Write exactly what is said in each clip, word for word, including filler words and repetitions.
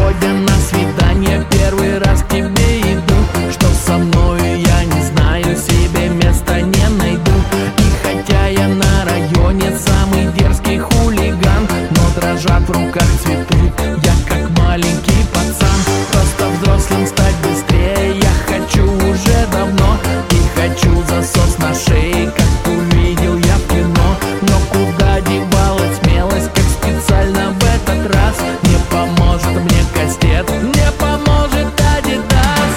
сегодня на свидание, первый раз к тебе иду. Что со мною, я не знаю, себе места не найду. И хотя я на районе самый дерзкий хулиган, но дрожат в руках цветы, я как маленький пацан. Просто взрослым стать быстрее я хочу уже давно. И хочу засос на шее, как увидел я в кино. Но куда девалась смелость, как специально в этот раз не поможет мне кастет, не поможет Адидас.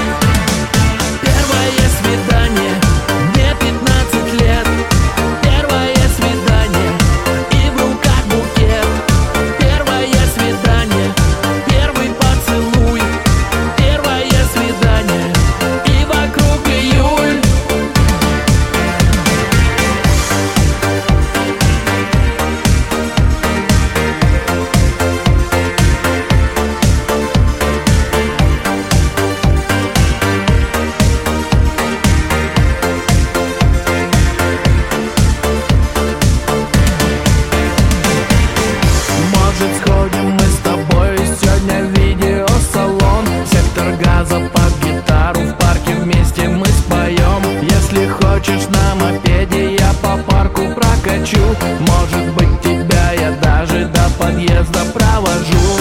Первое свидание, мне пятнадцать лет. Первое свидание, и в руках букет. Первое свидание, первый поцелуй. Первое свидание, и вокруг июль. Может, сходим мы с тобой сегодня в видеосалон? Сектор газа под гитару, в парке вместе мы споем. Если хочешь на мопеде, я по парку прокачу. Может быть, тебя я даже до подъезда провожу.